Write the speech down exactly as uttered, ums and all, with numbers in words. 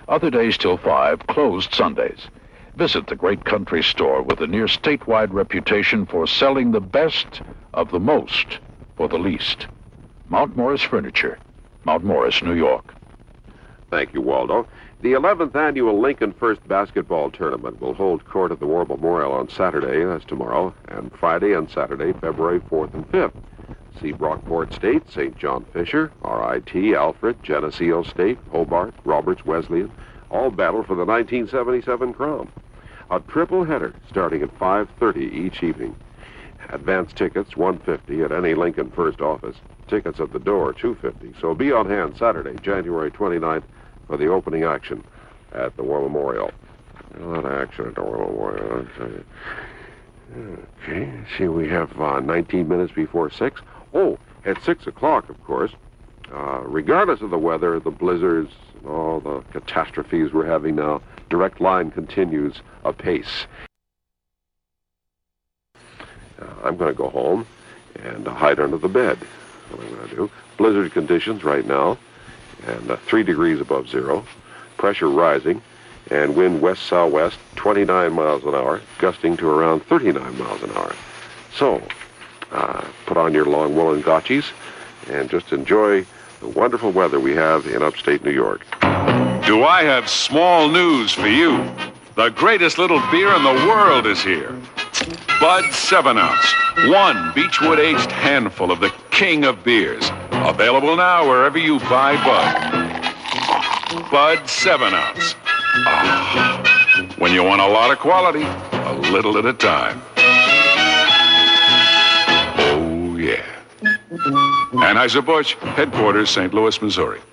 Other days till five, closed Sundays. Visit the great country store with a near statewide reputation for selling the best of the most for the least. Mount Morris Furniture, Mount Morris, New York. Thank you, Waldo. The eleventh Annual Lincoln First Basketball Tournament will hold court at the War Memorial on Saturday, that's tomorrow, and Friday and Saturday, February fourth and fifth. See Brockport State, Saint John Fisher, R I T, Alfred, Geneseo State, Hobart, Roberts Wesleyan, all battle for the nineteen seventy-seven crown. A triple header starting at five thirty each evening. Advance tickets, one hundred fifty dollars at any Lincoln First office. Tickets at the door, two hundred fifty dollars. So be on hand Saturday, January twenty-ninth, for the opening action at the War Memorial. A lot of action at the War Memorial, I'll tell you. Okay, see, we have uh, nineteen minutes before six. Oh, at six o'clock, of course, uh, regardless of the weather, the blizzards, all the catastrophes we're having now, Direct Line continues apace. Uh, I'm going to go home and uh, hide under the bed. That's what I'm going to do. Blizzard conditions right now, and uh, three degrees above zero, pressure rising, and wind west-southwest, twenty-nine miles an hour, gusting to around thirty-nine miles an hour. So, uh, put on your long woolen gotchis and just enjoy the wonderful weather we have in upstate New York. Do I have small news for you? The greatest little beer in the world is here. Bud seven ounce. One Beechwood-aged handful of the king of beers. Available now wherever you buy Bud. Bud seven ounce. Ah, when you want a lot of quality, a little at a time. Oh, yeah. Anheuser-Busch, headquarters, Saint Louis, Missouri.